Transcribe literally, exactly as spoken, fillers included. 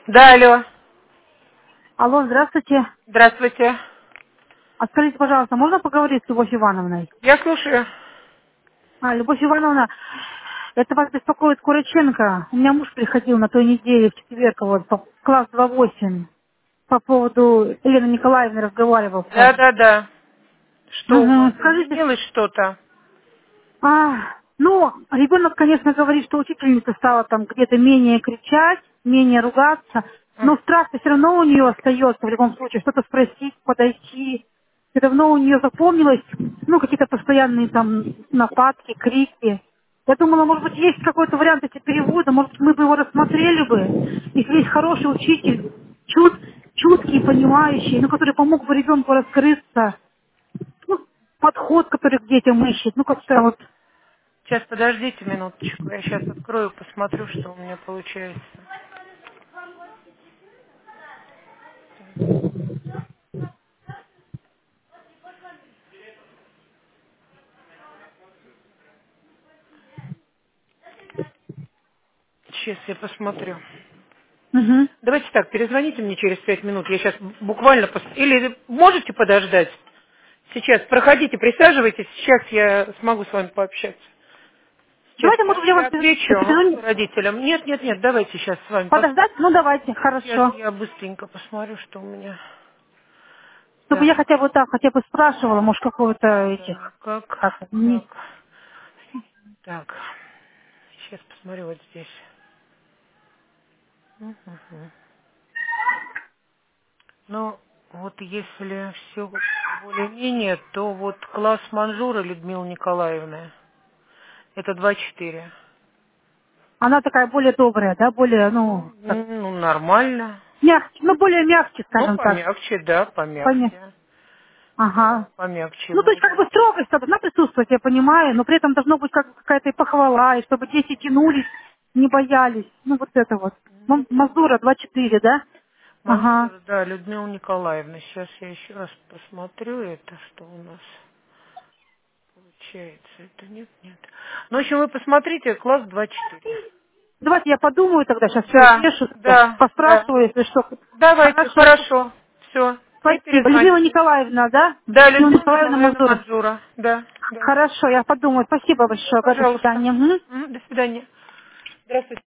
Да, алло. Алло, здравствуйте. Здравствуйте. А скажите, пожалуйста, можно поговорить с Любовью Ивановной? Я слушаю. А, Любовь Ивановна, это вас беспокоит Куроченко. У меня муж приходил на той неделе, в четверг, вот, по класс два восемь. По поводу Елены Николаевны разговаривал с Да, вами. да, да. Что у вас Угу. Скажите, изменилось что-то? а, ну, ребенок, конечно, говорит, что учительница стала там где-то менее кричать, менее ругаться, М. но страх все равно у нее остается в любом случае, что-то спросить, подойти. Все равно у нее запомнилось, ну, какие-то постоянные там нападки, крики. Я думала, может быть, есть какой-то вариант эти перевода, может, мы бы его рассмотрели бы, если есть хороший учитель, чут, чуткий, понимающий, ну, который помог бы ребенку раскрыться, ну, подход, который к детям ищет, ну, как-то Сейчас, вот. сейчас, подождите минуточку. Я сейчас открою, посмотрю, что у меня получается. Сейчас я посмотрю. Мгм. Давайте так, перезвоните мне через пять минут. Я сейчас буквально... пос- Или можете подождать? Сейчас, проходите, присаживайтесь. Сейчас я смогу с вами пообщаться. Сейчас Давайте, я, может, я я вам отвечу перезвоню. родителям. Нет, нет, нет, давайте сейчас с вами посмотрим. Подождать? Ну, давайте, Сейчас хорошо. я быстренько посмотрю, что у меня. Чтобы я Так, хотя бы так, хотя бы спрашивала, может, какого-то этих, так, как, как, не... как. Так, сейчас посмотрю вот здесь. Мгм. Ну, вот если все более-менее, то вот класс Манжура Людмилы Николаевны, это два четыре. Она такая более добрая, да, более, Ну, ну, так, ну, нормально. мягче, ну, более мягче, Ну, скажем так. помягче, да, Поня... помягче. Да, Ага. помягче Ну, то есть, как будет. бы строгость должна присутствовать, я понимаю, но при этом должно быть как какая-то и похвала, и чтобы дети тянулись, не боялись. Ну, вот это вот. Ну, М- Мазура два четыре, да? Ага. Манжура, да, Людмила Николаевна. Сейчас я еще раз посмотрю это, что у нас получается. Это нет, нет. Ну, в общем, вы посмотрите, класс два четыре. Давайте я подумаю тогда, сейчас все Да, взвешу, да, да. поспрашиваю, если что. Давайте, Хорошо. хорошо. Все, мне Спасибо. Людмила перезвоните. Николаевна, да? Да, Людмила Людмила Николаевна Николаевна Мазур. Манжура. Да, да. Хорошо, я подумаю. Спасибо Мгм, большое. До пожалуйста. свидания. Мгм. Мгм, до свидания. Здравствуйте.